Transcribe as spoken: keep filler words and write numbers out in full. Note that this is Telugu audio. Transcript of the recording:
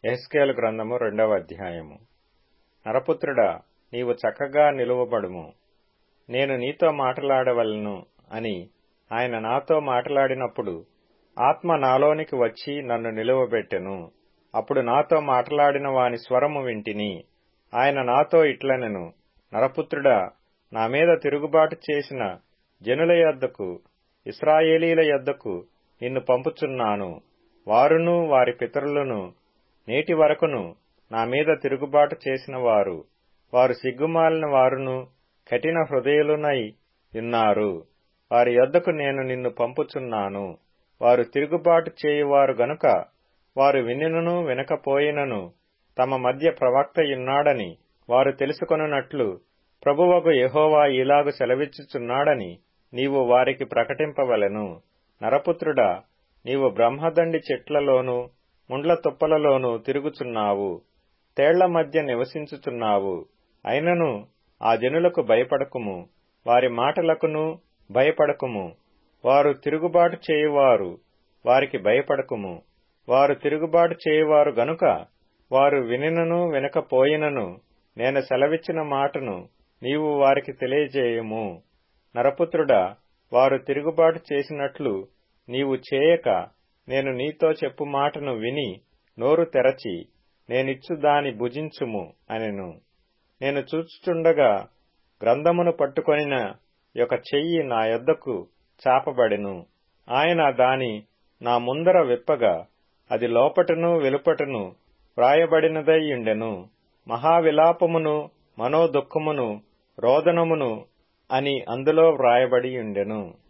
యెహెజ్కేలు గ్రంథము రెండవ అధ్యాయము. నరపుత్రుడా, నీవు చక్కగా నిలువబడుము, నేను నీతో మాటలాడవలెను అని ఆయన నాతో మాటలాడినప్పుడు ఆత్మ నాలోనికి వచ్చి నన్ను నిలువబెట్టెను. అప్పుడు నాతో మాటలాడిన వాని స్వరము వింటిని. ఆయన నాతో ఇట్లనెను, నరపుత్రుడా, నా మీద తిరుగుబాటు చేసిన జనుల యొద్దకు, ఇశ్రాయేలీల యొద్దకు నిన్ను పంపుచున్నాను. వారును వారి పితరులను నేటి వరకును నా మీద తిరుగుబాటు చేసిన వారు, వారు సిగ్గుమాలిన వారును కఠిన హృదయులునై ఉన్నారు. వారి యొద్దకు నేను నిన్ను పంపుచున్నాను. వారు తిరుగుబాటు చేయువారు గనుక వారు వినినను వినకపోయినను తమ మధ్య ప్రవక్తయున్నాడని వారు తెలుసుకొనున్నట్లు ప్రభువగు యెహోవా ఇలాగు సెలవిచ్చుచున్నాడని నీవు వారికి ప్రకటింపవలెను. నరపుత్రుడా, నీవు బ్రహ్మదండి చెట్లలోను ముండ్ల తుప్పలలోనూ తిరుగుచున్నావు, తేళ్ల మధ్య నివసించుచున్నావు. అయినను ఆ జనులకు భయపడకుము, వారి మాటలకును భయపడకుము. వారు తిరుగుబాటు చేయువారు, వారికి భయపడకుము. వారు తిరుగుబాటు చేయువారు గనుక వారు వినినను వినకపోయినను నేను సెలవిచ్చిన మాటను నీవు వారికి తెలియజేయుము. నరపుత్రుడా, వారు తిరుగుబాటు చేసినట్లు నీవు చేయక నేను నీతో చెప్పు మాటను విని నోరు తెరచి నేనిచ్చు దాని భుజించుము అనెను. నేను చూచుచుండగా గ్రంథమును పట్టుకొనిన యొక్క చెయ్యి నా యొద్దకు చాపబడెను. ఆయన దాని నా ముందర విప్పగా అది లోపటను వెలుపటను వ్రాయబడినదై ఉండెను. మహావిలాపమును మనోదుఃఖమును రోదనమును అని అందులో వ్రాయబడి ఉండెను.